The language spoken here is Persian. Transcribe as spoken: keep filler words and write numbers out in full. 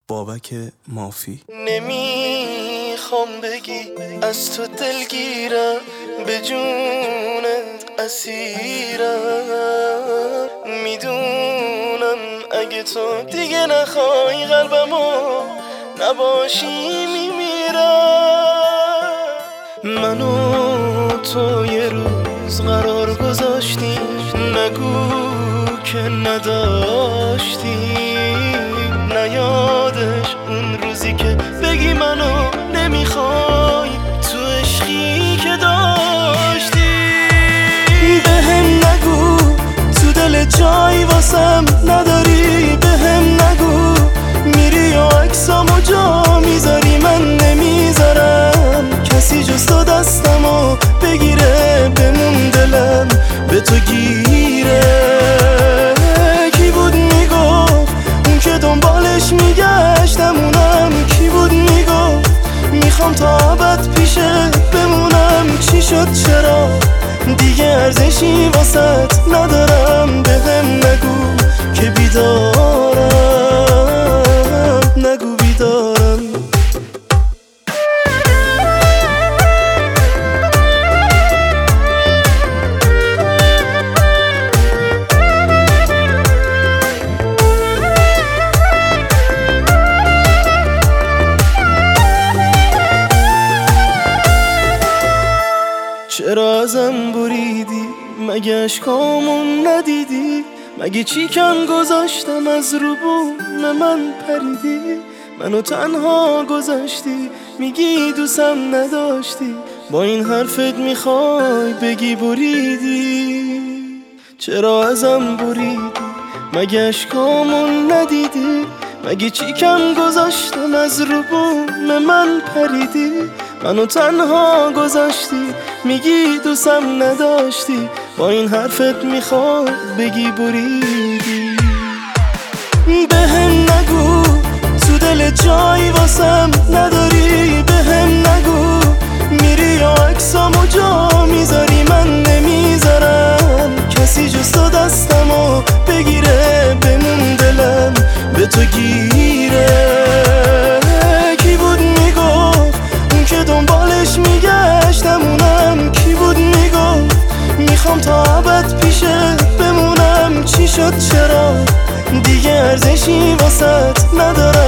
بابک مافی. نمیخوام بگی از تو دلگیرم، به جونت اسیرم، میدونم اگه تو دیگه نخوای قلبمو نباشی میمیرم. منو تو یه روز قرار گذاشتی، نگو که نداشتی، نیادش اون روزی که بگی منو نمیخوای تو عشقی که داشتی. بهم نگو تو دل جایی واسم نداری، بهم نگو میری و عکسامو جا میذاری، من نمیذارم کسی جز تو دستمو بگیره، بمون دلم به تو گیره. کی بود میگفت اون که دنبالش میگشتم، اونم کی بود میگفت میخوام تا ابد پیشه بمونم. چی شد چرا دیگه ارزشی واسط ندارم، بهم نگو که بیدارم، نگو بیدارم. چرا ازم بریدی؟ مگه اشکامون ندیدی؟ مگه چیکم گذاشتم از رو بوم من پریدی؟ منو تنها گذاشتی، میگی دوستم نداشتی، با این حرفت میخوای بگی بریدی. چرا ازم بریدی؟ مگه اشکامون ندیدی؟ مگه چیکم گذاشتم از رو بوم من پریدی؟ منو تنها گذاشتی، میگی دوستم نداشتی، با این حرفت میخوای بگی بریدی. بهم نگو تو دل جایی واسم نداری، بهم نگو میری و عکسامو جا میذاری، من نمیذارم کسی جز تو دستمو بگیره، بمون دلم به تو گیره. کی بود میگفت اون که دنبالش میگشتم، اونم کی بود میگفت میخوام تا ابد پیشه بمونم. چی شد چرا دیگه ارزشی واسط ندارم،